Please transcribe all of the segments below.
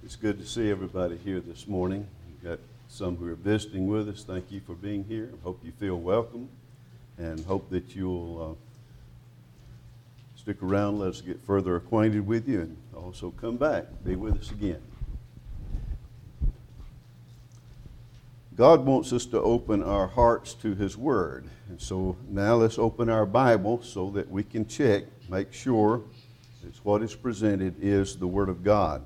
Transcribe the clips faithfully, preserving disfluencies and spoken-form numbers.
It's good to see everybody here this morning. We've got some who are visiting with us. Thank you for being here. Hope you feel welcome, and hope that you'll uh, stick around, let us get further acquainted with you, and also come back, be with us again. God wants us to open our hearts to His Word. And so now let's open our Bible so that we can check, make sure that what is presented is the Word of God.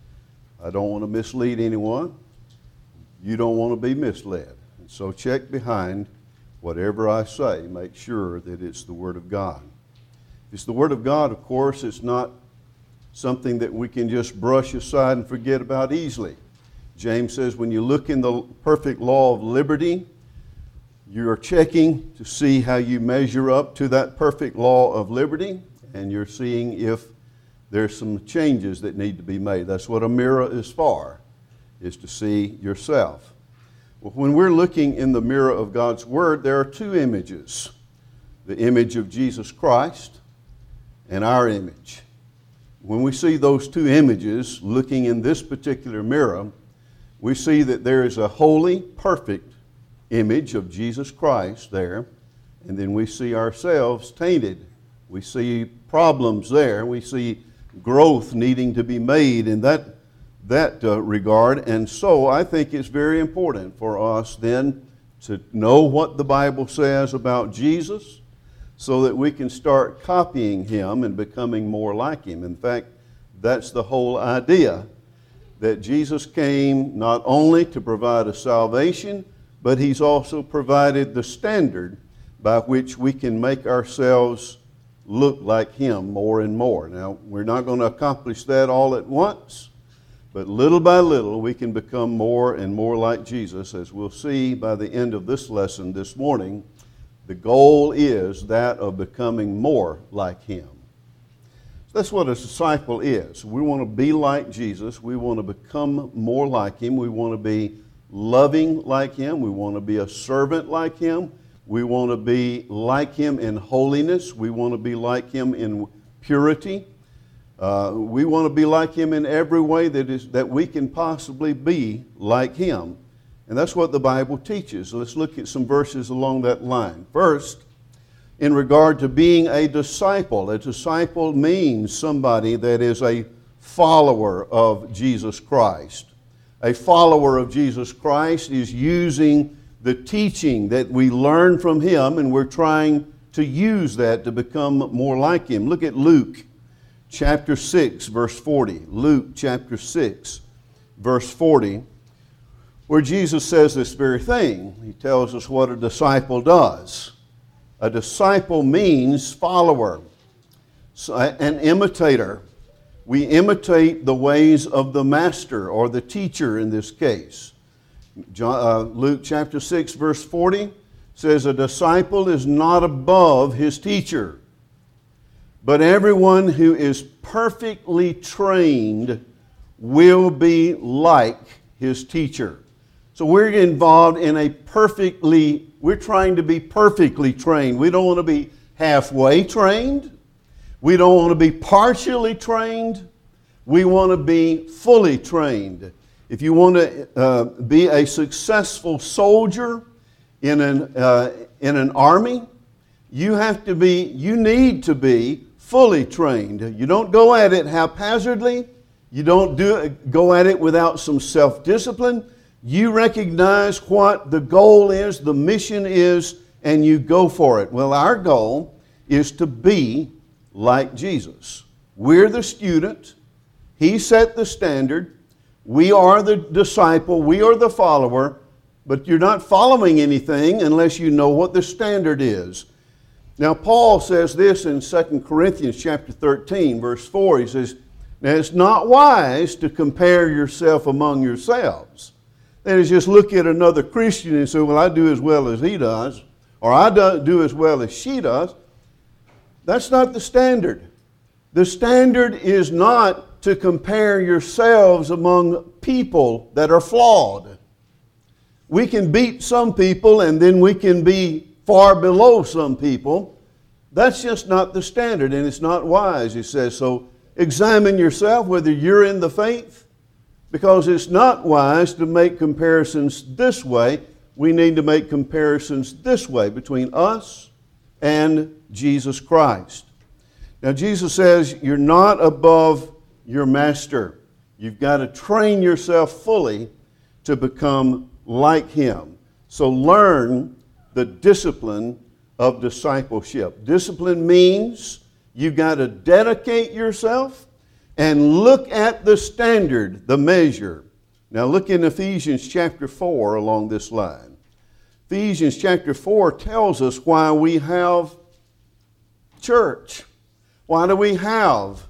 I don't want to mislead anyone. You don't want to be misled. And so check behind whatever I say. Make sure that it's the Word of God. If it's the Word of God, of course, it's not something that we can just brush aside and forget about easily. James says when you look in the perfect law of liberty, you are checking to see how you measure up to that perfect law of liberty, and you're seeing if there's some changes that need to be made. That's what a mirror is for, is to see yourself. Well, when we're looking in the mirror of God's Word, there are two images. The image of Jesus Christ and our image. When we see those two images looking in this particular mirror, we see that there is a holy, perfect image of Jesus Christ there, and then we see ourselves tainted. We see problems there. We see growth needing to be made in that, that uh, regard. And so I think it's very important for us then to know what the Bible says about Jesus so that we can start copying Him and becoming more like Him. In fact, that's the whole idea, that Jesus came not only to provide a salvation, but He's also provided the standard by which we can make ourselves look like Him more and more. Now, we're not going to accomplish that all at once, but little by little we can become more and more like Jesus. As we'll see by the end of this lesson this morning, the goal is that of becoming more like Him. That's what a disciple is. We want to be like Jesus. We want to become more like Him. We want to be loving like Him. We want to be a servant like Him. We want to be like Him in holiness. We want to be like Him in purity. Uh, we want to be like Him in every way that is that we can possibly be like Him. And that's what the Bible teaches. Let's look at some verses along that line. First, in regard to being a disciple. A disciple means somebody that is a follower of Jesus Christ. A follower of Jesus Christ is using the teaching that we learn from Him, and we're trying to use that to become more like Him. Look at Luke chapter six, verse forty. Luke chapter six, verse forty, where Jesus says this very thing. He tells us what a disciple does. A disciple means follower, an imitator. We imitate the ways of the master or the teacher in this case. John, uh, Luke chapter six, verse forty says, a disciple is not above his teacher, but everyone who is perfectly trained will be like his teacher. So we're involved in a perfectly, we're trying to be perfectly trained. We don't want to be halfway trained. We don't want to be partially trained. We want to be fully trained. If you want to uh, be a successful soldier in an, uh, in an army, you have to be, you need to be fully trained. You don't go at it haphazardly. You don't do, go at it without some self-discipline. You recognize what the goal is, the mission is, and you go for it. Well, our goal is to be like Jesus. We're the student. He set the standard. We are the disciple. We are the follower. But you're not following anything unless you know what the standard is. Now, Paul says this in Second Corinthians chapter thirteen, verse four. He says, now it's not wise to compare yourself among yourselves. That is, just look at another Christian and say, well, I do as well as he does, or I do as well as she does. That's not the standard. The standard is not to compare yourselves among people that are flawed. We can beat some people and then we can be far below some people. That's just not the standard, and it's not wise, he says. So examine yourself whether you're in the faith. because it's not wise to make comparisons this way. We need to make comparisons this way between us and Jesus Christ. Now, Jesus says you're not above your master. You've got to train yourself fully to become like him. So learn the discipline of discipleship. Discipline means you've got to dedicate yourself and look at the standard, the measure. Now look in Ephesians chapter four along this line. Ephesians chapter four tells us why we have church. Why do we have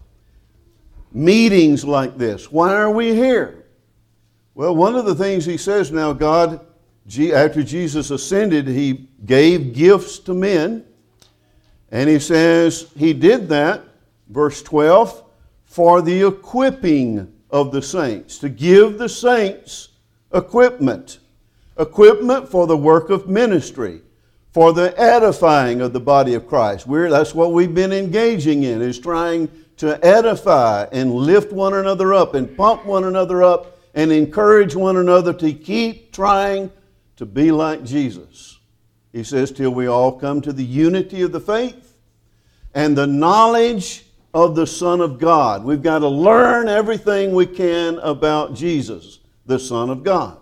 meetings like this? Why are we here? Well, one of the things he says now, God, after Jesus ascended, he gave gifts to men. And he says he did that, verse twelve, for the equipping of the saints, to give the saints equipment. Equipment for the work of ministry, for the edifying of the body of Christ. We're, that's what we've been engaging in, is trying to edify and lift one another up and pump one another up and encourage one another to keep trying to be like Jesus. He says, till we all come to the unity of the faith and the knowledge of the Son of God. We've got to learn everything we can about Jesus, the Son of God.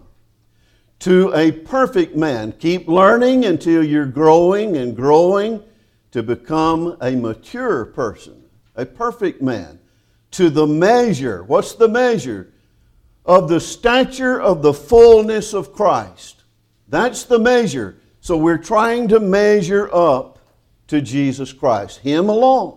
To a perfect man. Keep learning until you're growing and growing to become a mature person, a perfect man. To the measure, what's the measure? Of the stature of the fullness of Christ. That's the measure. So we're trying to measure up to Jesus Christ, Him alone.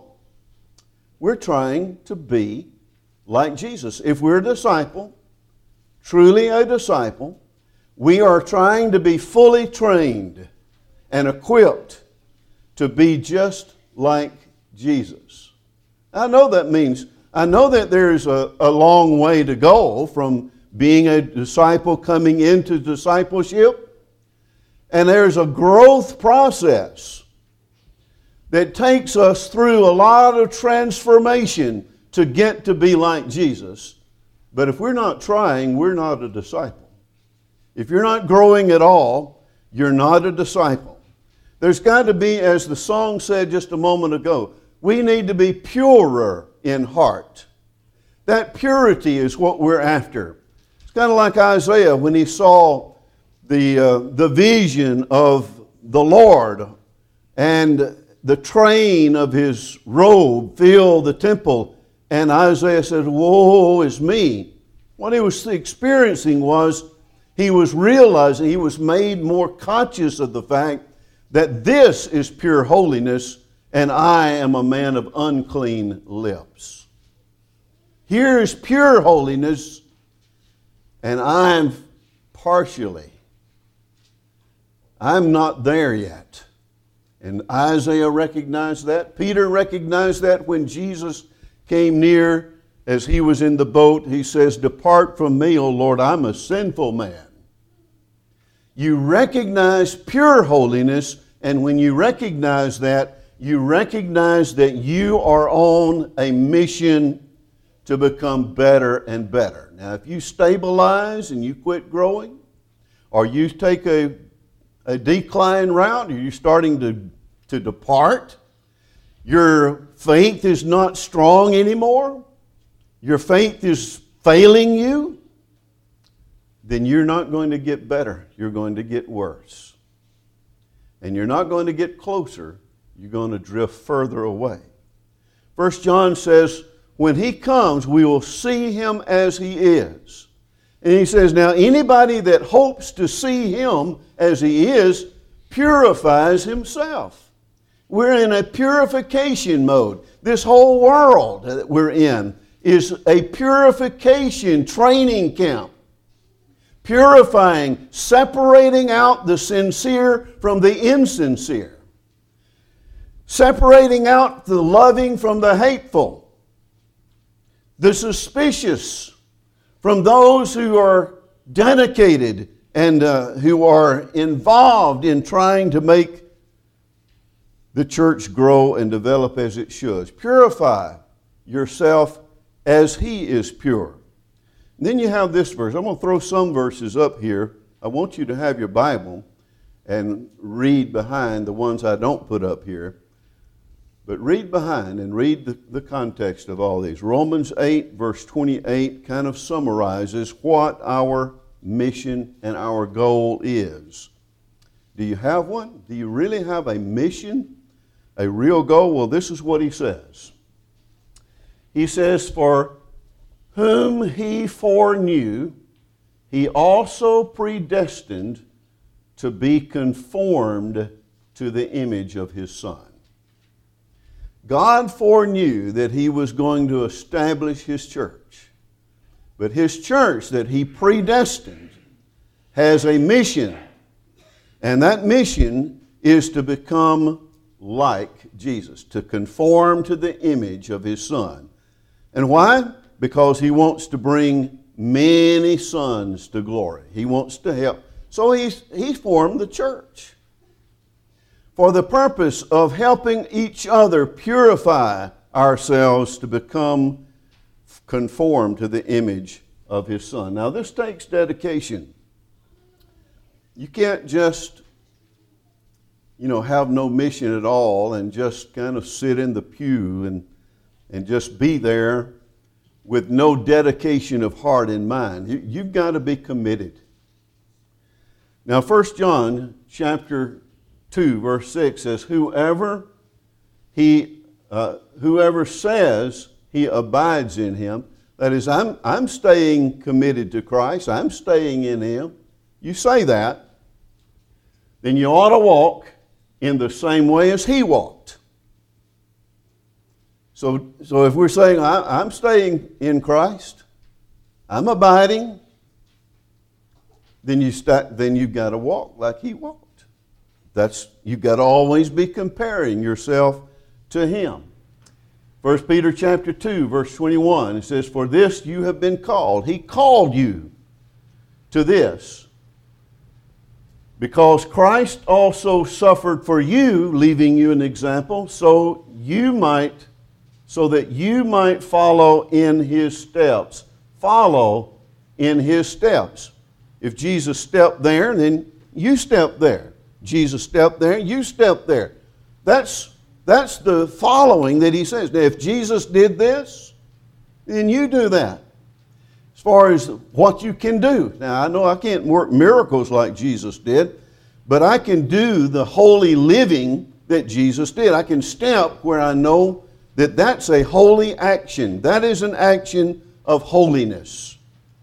We're trying to be like Jesus. If we're a disciple, truly a disciple, we are trying to be fully trained and equipped to be just like Jesus. I know that means, I know that there's a, a long way to go from being a disciple coming into discipleship. And there's a growth process that takes us through a lot of transformation to get to be like Jesus. But if we're not trying, we're not a disciple. If you're not growing at all, you're not a disciple. There's got to be, as the song said just a moment ago, we need to be purer in heart. That purity is what we're after. It's kind of like Isaiah when he saw the, uh, the vision of the Lord and the train of His robe filled the temple. And Isaiah said, woe is me. What he was experiencing was he was realizing, he was made more conscious of the fact that this is pure holiness and I am a man of unclean lips. Here is pure holiness and I'm partially. I'm not there yet. And Isaiah recognized that. Peter recognized that when Jesus came near as he was in the boat. He says, depart from me, O Lord, I'm a sinful man. You recognize pure holiness, and when you recognize that, you recognize that you are on a mission to become better and better. Now, if you stabilize and you quit growing, or you take a, a decline route, or you're starting to, to depart, your faith is not strong anymore, your faith is failing you, then you're not going to get better. You're going to get worse. And you're not going to get closer. You're going to drift further away. First John says, when He comes, we will see Him as He is. And he says, now anybody that hopes to see Him as He is purifies himself. We're in a purification mode. This whole world that we're in is a purification training camp. Purifying, separating out the sincere from the insincere. Separating out the loving from the hateful. The suspicious from those who are dedicated and uh, who are involved in trying to make the church grow and develop as it should. Purify yourself as He is pure. Then you have this verse. I'm going to throw some verses up here. I want you to have your Bible and read behind the ones I don't put up here. But read behind and read the, the context of all these. Romans eight, verse twenty-eight, kind of summarizes what our mission and our goal is. Do you have one? Do you really have a mission, a real goal? Well, this is what he says. He says, for whom he foreknew, he also predestined to be conformed to the image of his Son. God foreknew that he was going to establish his church. But his church that he predestined has a mission. And that mission is to become like Jesus, to conform to the image of his Son. And why? Because he wants to bring many sons to glory. He wants to help. So he's, he formed the church for the purpose of helping each other purify ourselves to become conformed to the image of his Son. Now this takes dedication. You can't just, you know, have no mission at all and just kind of sit in the pew and, and just be there with no dedication of heart and mind. You, you've got to be committed. Now First John chapter two, verse six says, whoever he, uh, whoever says he abides in him, that is, I'm, I'm staying committed to Christ, I'm staying in him. You say that, then you ought to walk in the same way as he walked. So, so if we're saying, I, I'm staying in Christ, I'm abiding, then, you start, then you've got to walk like he walked. That's, you've got to always be comparing yourself to him. First Peter chapter two, verse twenty-one, it says, for this you have been called. He called you to this, because Christ also suffered for you, leaving you an example, so you might, so that you might follow in his steps. Follow in his steps. If Jesus stepped there, then you step there. Jesus stepped there, you step there. That's, that's the following that he says. Now, if Jesus did this, then you do that. As far as what you can do. Now, I know I can't work miracles like Jesus did, but I can do the holy living that Jesus did. I can step where I know that that's a holy action. That is an action of holiness.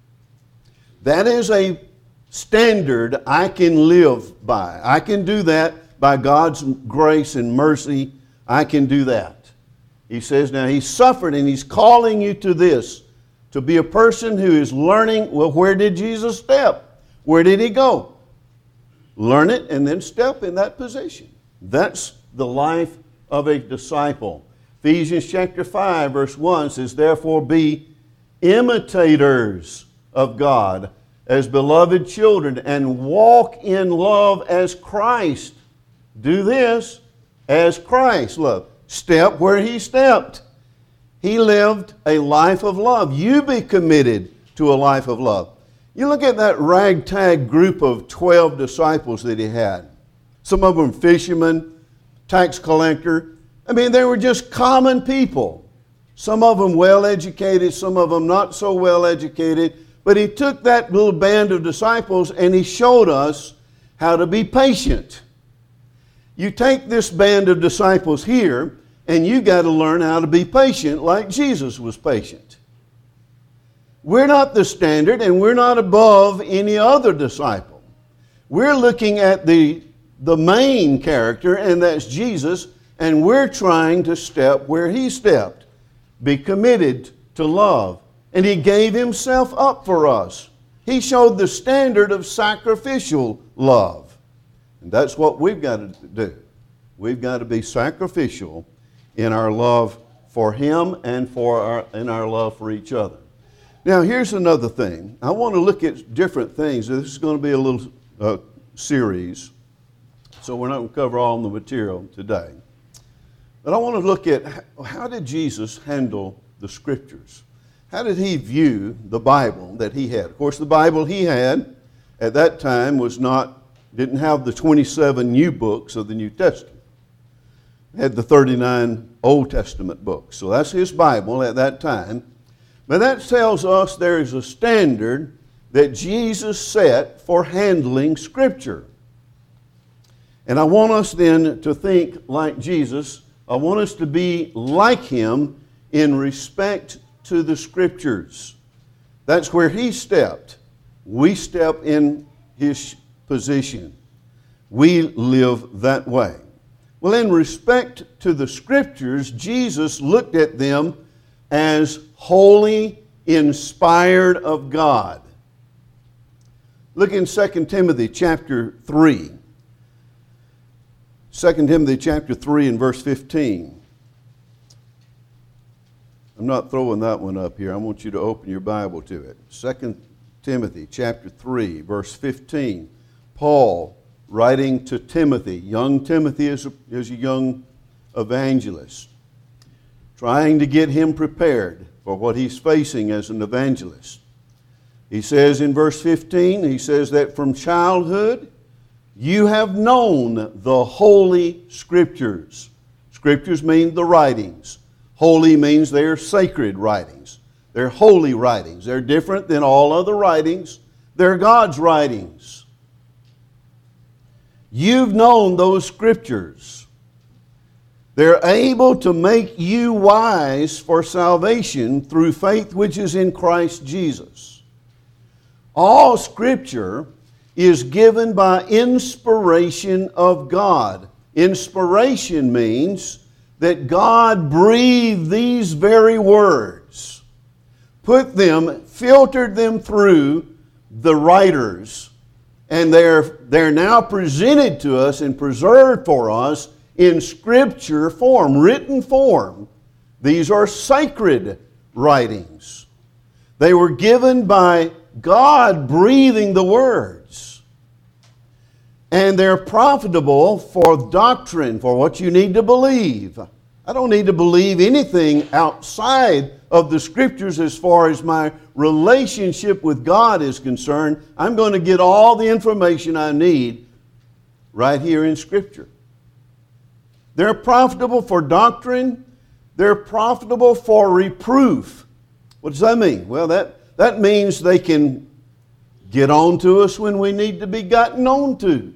That is a standard I can live by. I can do that by God's grace and mercy. I can do that. He says now he suffered and he's calling you to this, to be a person who is learning. Well, where did Jesus step? Where did he go? Learn it and then step in that position. That's the life of a disciple. Ephesians chapter five verse one says, therefore be imitators of God as beloved children, and walk in love as Christ. Do this as Christ loved. Step where he stepped. He lived a life of love. You be committed to a life of love. You look at that ragtag group of twelve disciples that he had. Some of them fishermen, tax collector. I mean, they were just common people. Some of them well educated, some of them not so well educated. But he took that little band of disciples and he showed us how to be patient. You take this band of disciples here and you got to learn how to be patient like Jesus was patient. We're not the standard and we're not above any other disciple. We're looking at the, the main character, and that's Jesus, and we're trying to step where he stepped. Be committed to love. And he gave himself up for us. He showed the standard of sacrificial love. And that's what we've got to do. We've got to be sacrificial in our love for him and for our, in our love for each other. Now, here's another thing. I want to look at different things. This is going to be a little uh, series, so we're not going to cover all the material today. But I want to look at how did Jesus handle the Scriptures? how did he view the Bible that he had? Of course, the Bible he had at that time was not, didn't have the twenty-seven new books of the New Testament. It had the thirty-nine Old Testament books. So that's his Bible at that time. But that tells us there is a standard that Jesus set for handling Scripture. And I want us then to think like Jesus. I want us to be like him in respect to the Scriptures. That's where he stepped. We step in his position. We live that way. Well, in respect to the Scriptures, Jesus looked at them as holy, inspired of God. Look in Second Timothy chapter three. Second Timothy chapter three and verse fifteen. I'm not throwing that one up here. I want you to open your Bible to it. Second Timothy chapter three, verse fifteen. Paul writing to Timothy. Young Timothy is a, is a young evangelist, trying to get him prepared for what he's facing as an evangelist. He says in verse fifteen, he says that from childhood you have known the Holy Scriptures. Scriptures mean the writings. Holy means they're sacred writings. They're holy writings. They're different than all other writings. They're God's writings. You've known those Scriptures. They're able to make you wise for salvation through faith which is in Christ Jesus. All Scripture is given by inspiration of God. Inspiration means that God breathed these very words, put them, filtered them through the writers, and they're, they're now presented to us and preserved for us in Scripture form, written form. These are sacred writings. They were given by God breathing the words. And they're profitable for doctrine, for what you need to believe. I don't need to believe anything outside of the Scriptures as far as my relationship with God is concerned. I'm going to get all the information I need right here in Scripture. They're profitable for doctrine. They're profitable for reproof. What does that mean? Well, that, that means they can get on to us when we need to be gotten on to.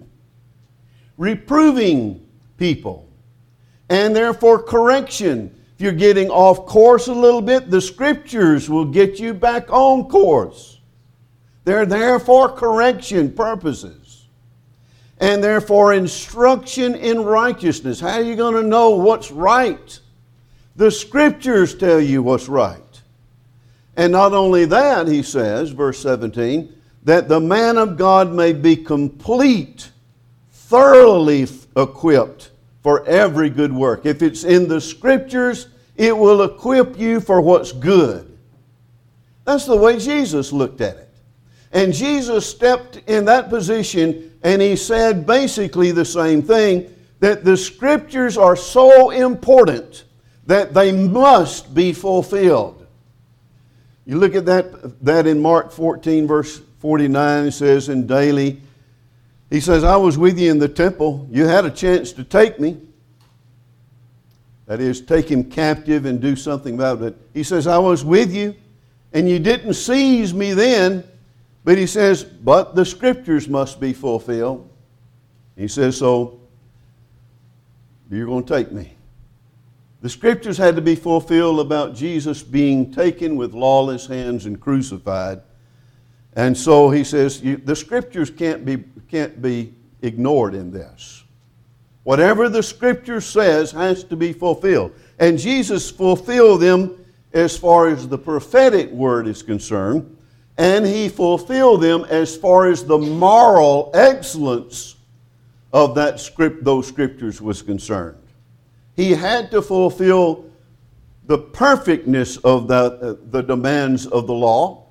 Reproving people. And therefore correction. If you're getting off course a little bit, the Scriptures will get you back on course. They're there for correction purposes. And therefore instruction in righteousness. How are you going to know what's right? The Scriptures tell you what's right. And not only that, he says, verse seventeen, that the man of God may be complete, thoroughly equipped for every good work. If it's in the Scriptures, it will equip you for what's good. That's the way Jesus looked at it. And Jesus stepped in that position and he said basically the same thing, that the Scriptures are so important that they must be fulfilled. You look at that, that in Mark fourteen, verse forty-nine, it says, and daily, he says, I was with you in the temple. You had a chance to take me. That is, take him captive and do something about it. He says, I was with you, and you didn't seize me then. But he says, but the Scriptures must be fulfilled. He says, so you're going to take me. The Scriptures had to be fulfilled about Jesus being taken with lawless hands and crucified. And so he says, you, the Scriptures can't be, can't be ignored in this. Whatever the Scripture says has to be fulfilled. And Jesus fulfilled them as far as the prophetic word is concerned. And he fulfilled them as far as the moral excellence of that script, those Scriptures was concerned. He had to fulfill the perfectness of the, uh, the demands of the law,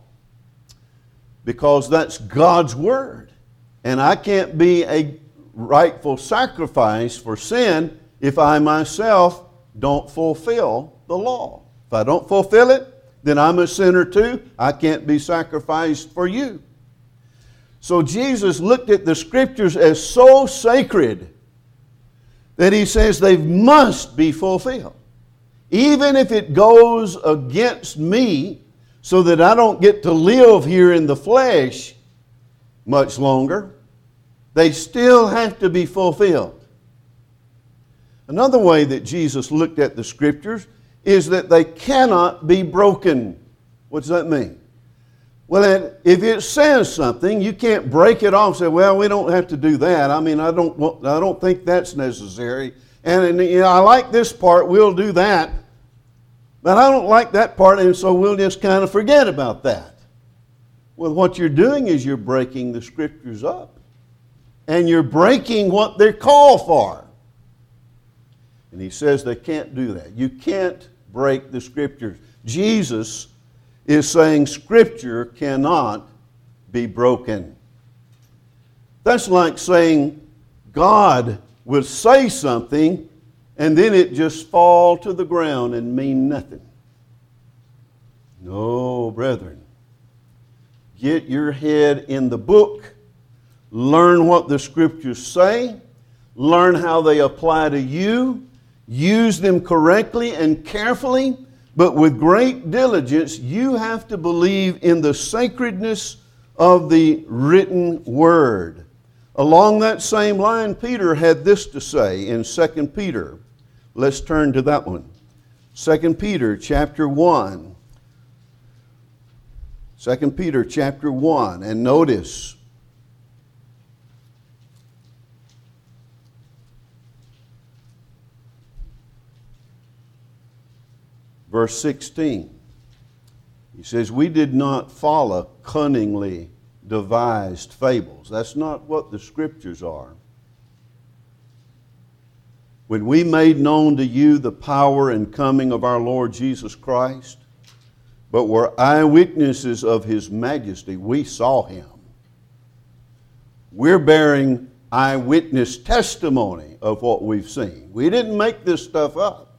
because that's God's Word. And I can't be a rightful sacrifice for sin if I myself don't fulfill the law. If I don't fulfill it, then I'm a sinner too. I can't be sacrificed for you. So Jesus looked at the Scriptures as so sacred that He says they must be fulfilled. Even if it goes against me so that I don't get to live here in the flesh much longer, they still have to be fulfilled. Another way that Jesus looked at the Scriptures is that they cannot be broken. What does that mean? Well, if it says something, you can't break it off and say, well, we don't have to do that. I mean, I don't, I don't think that's necessary. And, you know, I like this part, we'll do that. But I don't like that part, and so we'll just kind of forget about that. Well, what you're doing is you're breaking the Scriptures up. And you're breaking what they're called for. And He says they can't do that. You can't break the Scriptures. Jesus is saying Scripture cannot be broken. That's like saying God will say something and then it just fall to the ground and mean nothing. No, brethren. Get your head in the book. Learn what the Scriptures say. Learn how they apply to you. Use them correctly and carefully, but with great diligence. You have to believe in the sacredness of the written Word. Along that same line, Peter had this to say in Second Peter. Let's turn to that one. Second Peter chapter one. Second Peter chapter one, and notice verse sixteen. He says, we did not follow cunningly devised fables. That's not what the Scriptures are. When we made known to you the power and coming of our Lord Jesus Christ, but were eyewitnesses of His majesty, we saw Him. We're bearing eyewitness testimony of what we've seen. We didn't make this stuff up.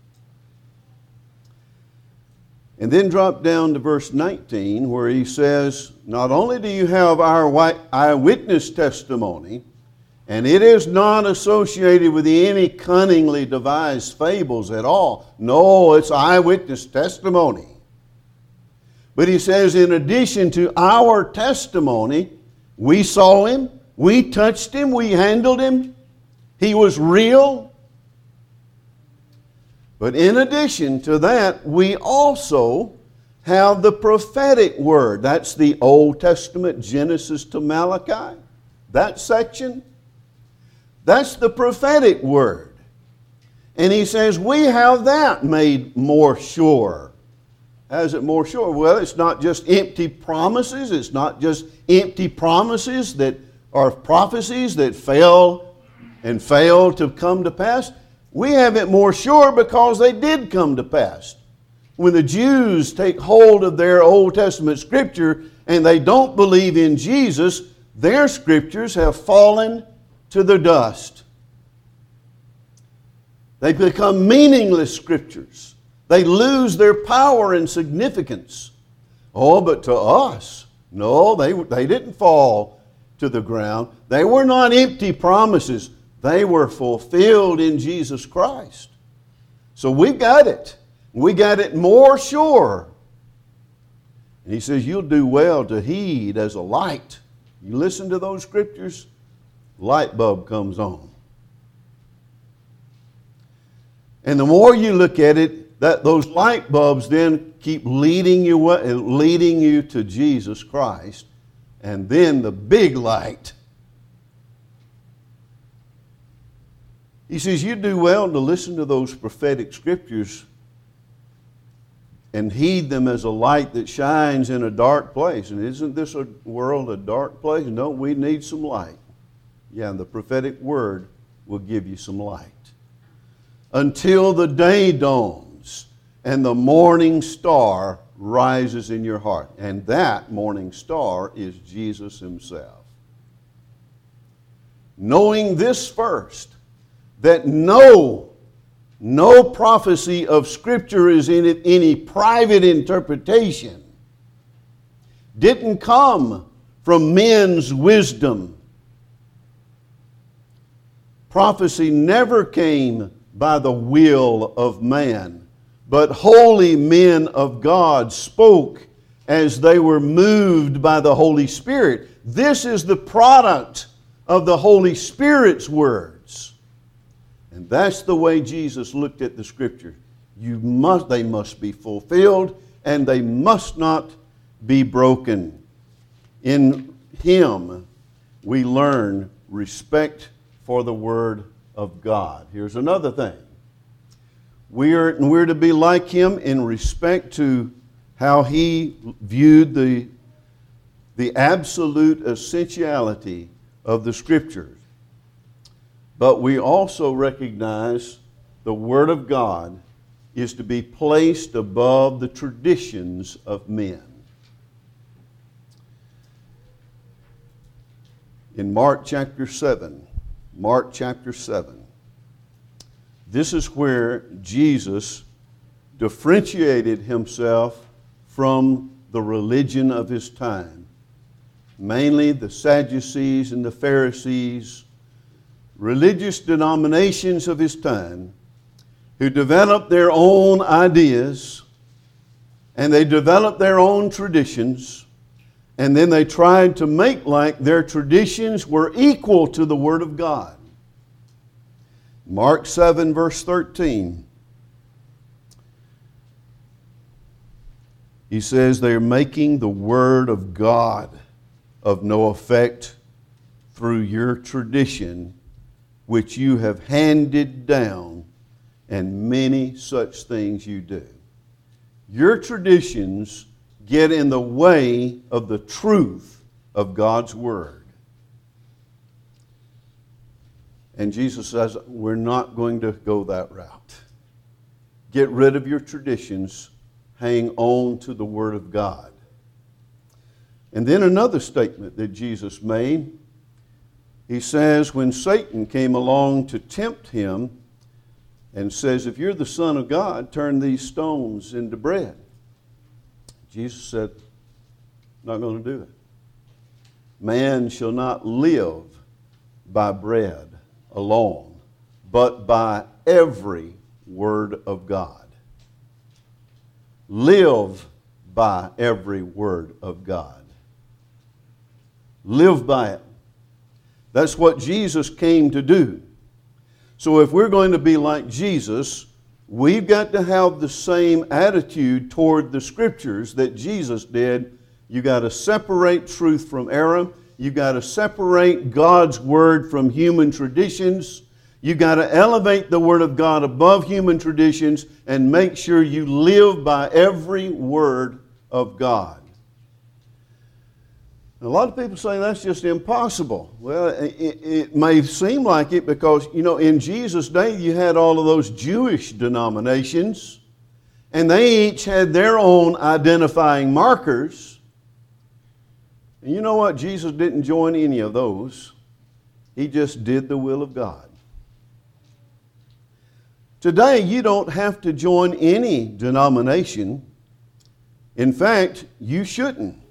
And then drop down to verse nineteen where he says, not only do you have our eyewitness testimony, and it is not associated with any cunningly devised fables at all. No, it's eyewitness testimony. But he says, in addition to our testimony, we saw Him, we touched Him, we handled Him. He was real. But in addition to that, we also have the prophetic word. That's the Old Testament, Genesis to Malachi. That section. That's the prophetic word. And he says we have that made more sure. How is it more sure? Well, it's not just empty promises. It's not just empty promises that are prophecies that fail and fail to come to pass. We have it more sure because they did come to pass. When the Jews take hold of their Old Testament Scripture and they don't believe in Jesus, their Scriptures have fallen to the dust. They become meaningless Scriptures. They lose their power and significance. Oh, but to us, no, they, they didn't fall to the ground. They were not empty promises. They were fulfilled in Jesus Christ. So we got it. We got it more sure. And he says, you'll do well to heed as a light. You listen to those Scriptures, light bulb comes on. And the more you look at it, that those light bulbs then keep leading you, leading you to Jesus Christ. And then the big light. He says, you do well to listen to those prophetic Scriptures and heed them as a light that shines in a dark place. And isn't this a world a dark place? No, we need some light. Yeah, and the prophetic word will give you some light. Until the day dawns and the morning star rises in your heart. And that morning star is Jesus Himself. Knowing this first, that no No prophecy of Scripture is in it any private interpretation. Didn't come from men's wisdom. Prophecy never came by the will of man, but holy men of God spoke as they were moved by the Holy Spirit. This is the product of the Holy Spirit's words. And that's the way Jesus looked at the Scripture. You must, they must be fulfilled, and they must not be broken. In Him, we learn respect for the Word of God. Here's another thing. We are, we're to be like Him in respect to how He viewed the, the absolute essentiality of the Scriptures. But we also recognize the Word of God is to be placed above the traditions of men. In Mark chapter seven, Mark chapter seven, this is where Jesus differentiated Himself from the religion of His time, mainly the Sadducees and the Pharisees, religious denominations of His time, who developed their own ideas and they developed their own traditions, and then they tried to make like their traditions were equal to the Word of God. Mark seven verse thirteen. He says they're making the Word of God of no effect through your tradition, which you have handed down, and many such things you do. Your traditions get in the way of the truth of God's Word. And Jesus says, we're not going to go that route. Get rid of your traditions. Hang on to the Word of God. And then another statement that Jesus made. He says, when Satan came along to tempt Him and says, if you're the Son of God, turn these stones into bread. Jesus said, not going to do it. Man shall not live by bread alone, but by every word of God. Live by every word of God. Live by it. That's what Jesus came to do. So if we're going to be like Jesus, we've got to have the same attitude toward the Scriptures that Jesus did. You've got to separate truth from error. You've got to separate God's Word from human traditions. You've got to elevate the Word of God above human traditions and make sure you live by every Word of God. A lot of people say that's just impossible. Well, it, it may seem like it because, you know, in Jesus' day you had all of those Jewish denominations, and they each had their own identifying markers. And you know what? Jesus didn't join any of those. He just did the will of God. Today you don't have to join any denomination. In fact, you shouldn't.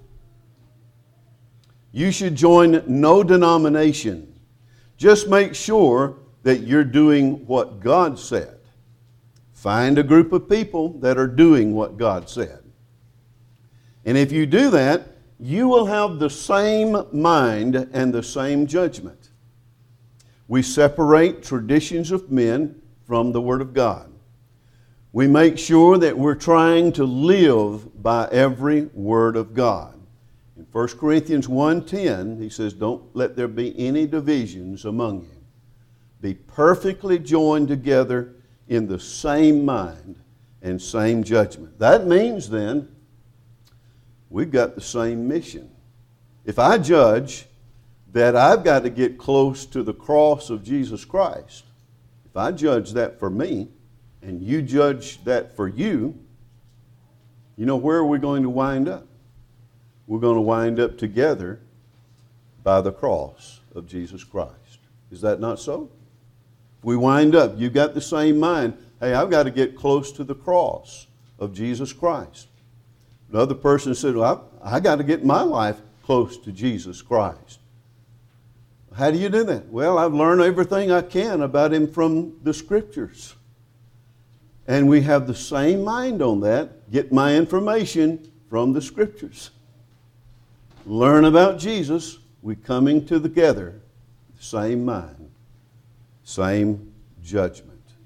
You should join no denomination. Just make sure that you're doing what God said. Find a group of people that are doing what God said. And if you do that, you will have the same mind and the same judgment. We separate traditions of men from the Word of God. We make sure that we're trying to live by every Word of God. In First Corinthians one ten, he says, don't let there be any divisions among you. Be perfectly joined together in the same mind and same judgment. That means then, we've got the same mission. If I judge that I've got to get close to the cross of Jesus Christ, if I judge that for me, and you judge that for you, you know where are we going to wind up? We're going to wind up together by the cross of Jesus Christ. Is that not so? If we wind up, you've got the same mind. Hey, I've got to get close to the cross of Jesus Christ. Another person said, well, I, I got to get my life close to Jesus Christ. How do you do that? Well, I've learned everything I can about Him from the Scriptures. And we have the same mind on that. Get my information from the Scriptures. Learn about Jesus. We're coming together. Same mind. Same judgment.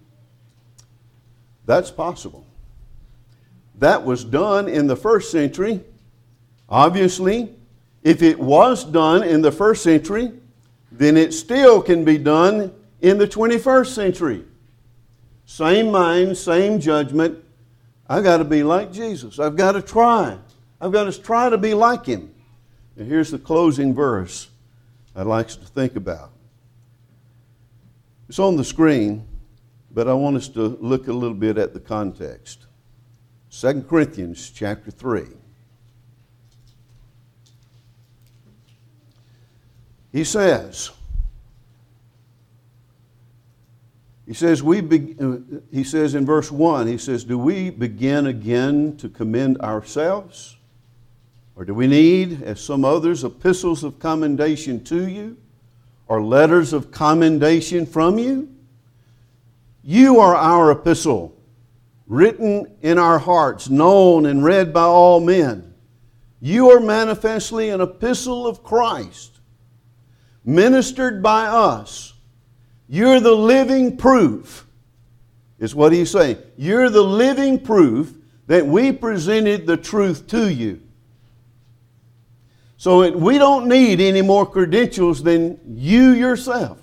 That's possible. That was done in the first century. Obviously, if it was done in the first century, then it still can be done in the twenty-first century. Same mind, same judgment. I've got to be like Jesus. I've got to try. I've got to try to be like Him. And here's the closing verse I'd like us to think about. It's on the screen, but I want us to look a little bit at the context. Second Corinthians chapter three. He says, he says, we be, he says in verse one, he says, do we begin again to commend ourselves? Or do we need, as some others, epistles of commendation to you? Or letters of commendation from you? You are our epistle, written in our hearts, known and read by all men. You are manifestly an epistle of Christ, ministered by us. You're the living proof, is what he's saying. You're the living proof that we presented the truth to you. So it, we don't need any more credentials than you yourself.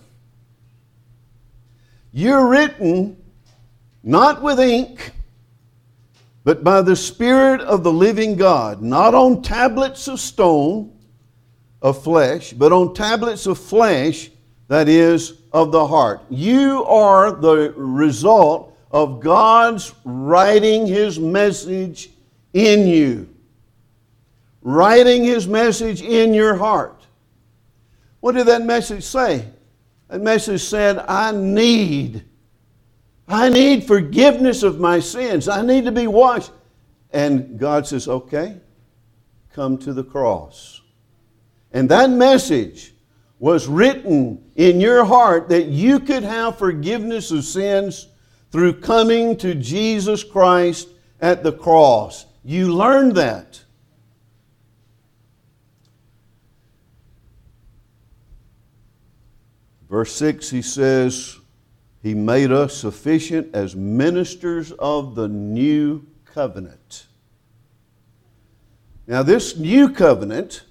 You're written not with ink, but by the Spirit of the living God, not on tablets of stone, of flesh, but on tablets of flesh, that is, of the heart. You are the result of God's writing His message in you. Writing His message in your heart. What did that message say? That message said, I need, I need forgiveness of my sins. I need to be washed. And God says, okay, come to the cross. And that message was written in your heart that you could have forgiveness of sins through coming to Jesus Christ at the cross. You learned that. Verse six, he says, He made us sufficient as ministers of the new covenant. Now this new covenant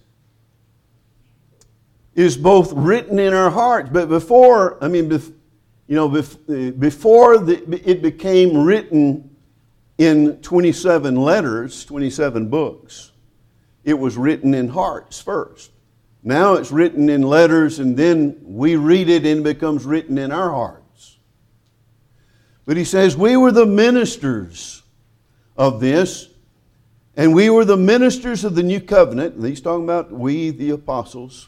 is both written in our hearts, but before, I mean, bef, you know, bef, before the, it became written in twenty-seven letters, twenty-seven books, it was written in hearts first. Now it's written in letters, and then we read it and it becomes written in our hearts. But he says we were the ministers of this, and we were the ministers of the new covenant. And he's talking about we, the apostles.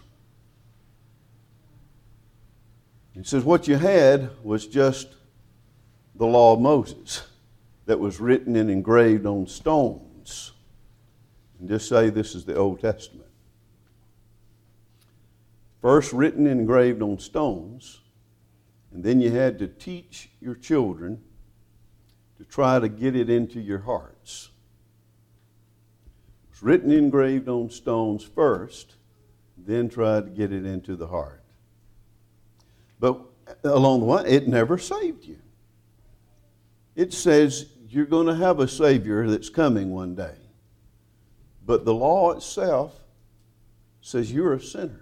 He says what you had was just the law of Moses that was written and engraved on stones. And just say this is the Old Testament. First written and engraved on stones, and then you had to teach your children to try to get it into your hearts. It was written and engraved on stones first, then tried to get it into the heart. But along the way, it never saved you. It says you're going to have a Savior that's coming one day. But the law itself says you're a sinner.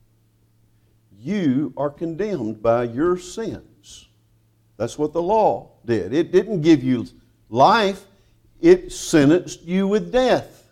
You are condemned by your sins. That's what the law did. It didn't give you life. It sentenced you with death.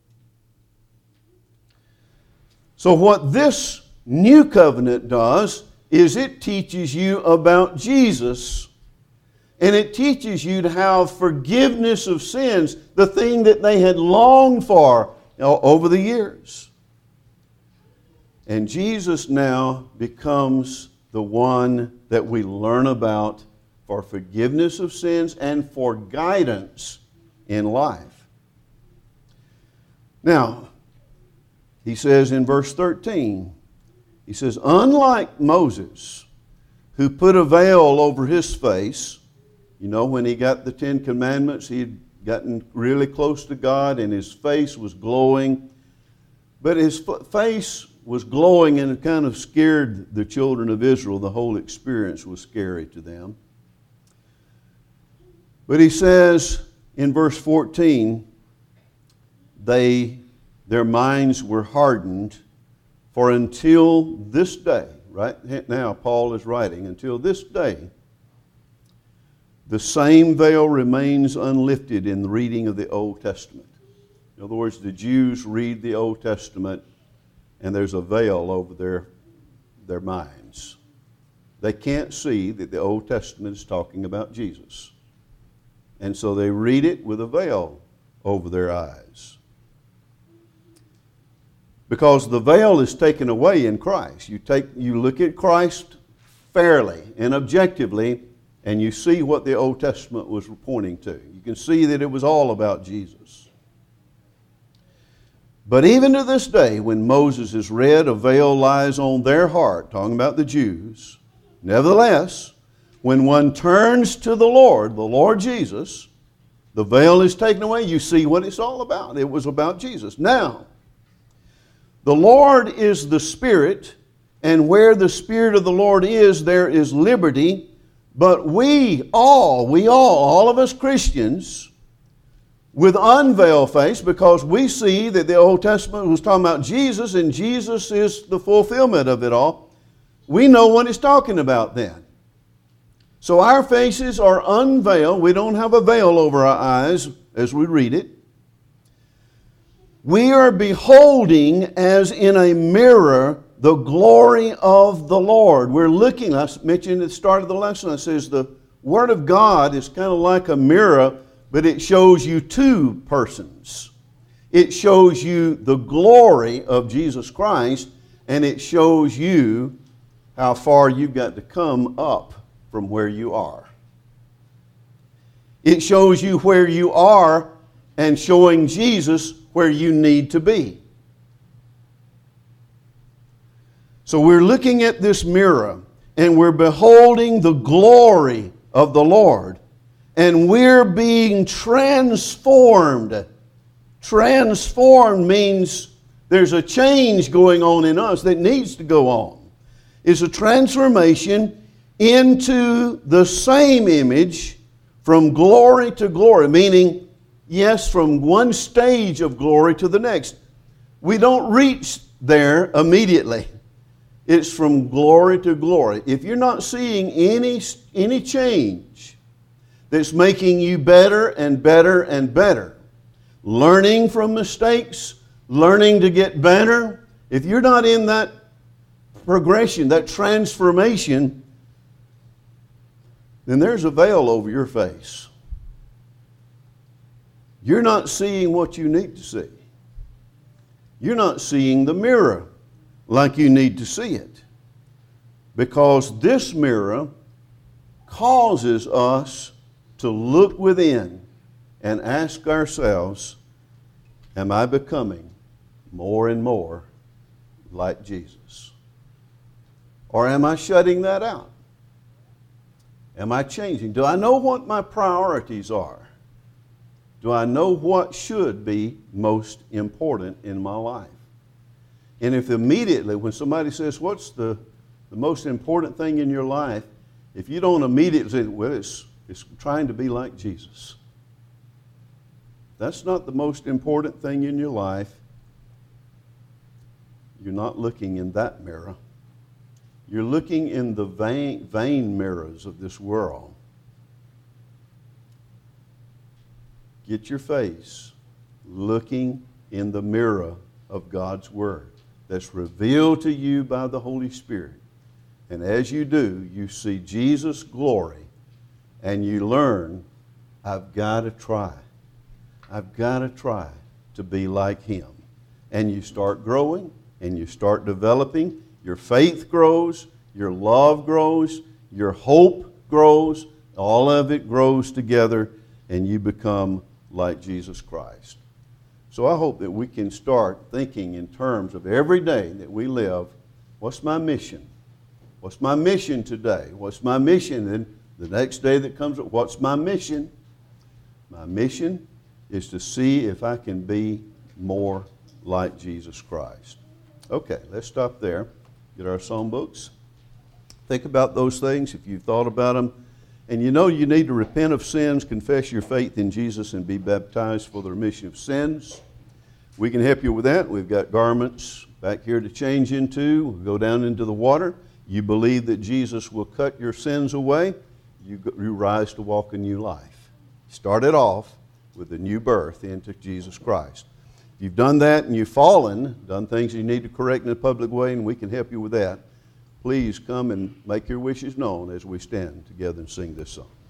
So what this new covenant does is it teaches you about Jesus, and it teaches you to have forgiveness of sins, the thing that they had longed for over the years. And Jesus now becomes the one that we learn about for forgiveness of sins and for guidance in life. Now, he says in verse thirteen, he says, unlike Moses, who put a veil over his face, you know, when he got the Ten Commandments, he had gotten really close to God and his face was glowing. But his face was glowing and it kind of scared the children of Israel. The whole experience was scary to them. But he says in verse fourteen, they, their minds were hardened, for until this day, right now Paul is writing, until this day, the same veil remains unlifted in the reading of the Old Testament. In other words, the Jews read the Old Testament and there's a veil over their, their minds. They can't see that the Old Testament is talking about Jesus. And so they read it with a veil over their eyes. Because the veil is taken away in Christ. You take, you look at Christ fairly and objectively, and you see what the Old Testament was pointing to. You can see that it was all about Jesus. But even to this day, when Moses is read, a veil lies on their heart, talking about the Jews. Nevertheless, when one turns to the Lord, the Lord Jesus, the veil is taken away. You see what it's all about. It was about Jesus. Now, the Lord is the Spirit, and where the Spirit of the Lord is, there is liberty. But we all, we all, all of us Christians, with unveiled face, because we see that the Old Testament was talking about Jesus, and Jesus is the fulfillment of it all. We know what it's talking about then. So our faces are unveiled. We don't have a veil over our eyes as we read it. We are beholding as in a mirror the glory of the Lord. We're looking, I mentioned at the start of the lesson, I says the Word of God is kind of like a mirror, but it shows you two persons. It shows you the glory of Jesus Christ, and it shows you how far you've got to come up from where you are. It shows you where you are and showing Jesus where you need to be. So we're looking at this mirror and we're beholding the glory of the Lord, and we're being transformed. Transformed means there's a change going on in us that needs to go on. It's a transformation into the same image from glory to glory, meaning, yes, from one stage of glory to the next. We don't reach there immediately. It's from glory to glory. If you're not seeing any, any change that's making you better and better and better, learning from mistakes, learning to get better, if you're not in that progression, that transformation, then there's a veil over your face. You're not seeing what you need to see. You're not seeing the mirror like you need to see it. Because this mirror causes us to look within and ask ourselves, am I becoming more and more like Jesus? Or am I shutting that out? Am I changing? Do I know what my priorities are? Do I know what should be most important in my life? And if immediately, when somebody says, what's the, the most important thing in your life? If you don't immediately say, well, it's, it's trying to be like Jesus. That's not the most important thing in your life. You're not looking in that mirror. You're looking in the vain, vain mirrors of this world. Get your face looking in the mirror of God's Word that's revealed to you by the Holy Spirit. And as you do, you see Jesus' glory and you learn, I've got to try. I've got to try to be like Him. And you start growing and you start developing. Your faith grows, your love grows, your hope grows, All of it grows together and you become like Jesus Christ. So I hope that we can start thinking in terms of every day that we live, what's my mission? What's my mission today? What's my mission? And the next day that comes, what's my mission? My mission is to see if I can be more like Jesus Christ. Okay, let's stop there. Get our songbooks. Think about those things if you've thought about them. And you know you need to repent of sins, confess your faith in Jesus, and be baptized for the remission of sins. We can help you with that. We've got garments back here to change into. We'll go down into the water. You believe that Jesus will cut your sins away. You, you rise to walk a new life. Start it off with a new birth into Jesus Christ. If you've done that and you've fallen, done things you need to correct in a public way, and we can help you with that, please come and make your wishes known as we stand together and sing this song.